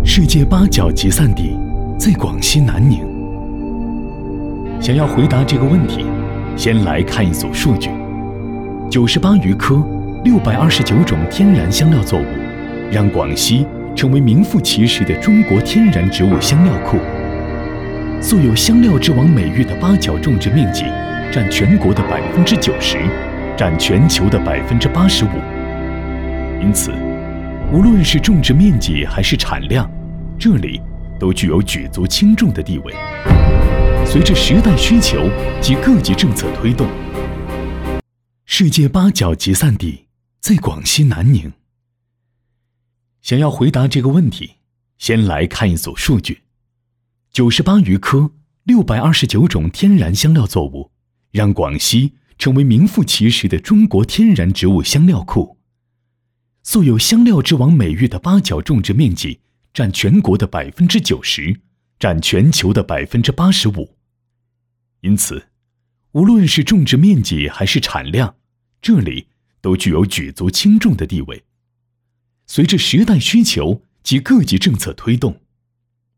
世界八角集散地在广西南宁。想要回答这个问题，先来看一组数据：98余科，629种天然香料作物，让广西成为名副其实的中国天然植物香料库。素有香料之王美誉的八角种植面积占全国的90%，占全球的85%。因此，无论是种植面积还是产量，这里都具有举足轻重的地位。随着时代需求及各级政策推动，世界八角集散地在广西南宁。想要回答这个问题，先来看一组数据：98余科，629种天然香料作物，让广西成为名副其实的中国天然植物香料库。素有香料之王美誉的八角种植面积占全国的90%，占全球的85%。因此，无论是种植面积还是产量，这里都具有举足轻重的地位。随着时代需求及各级政策推动，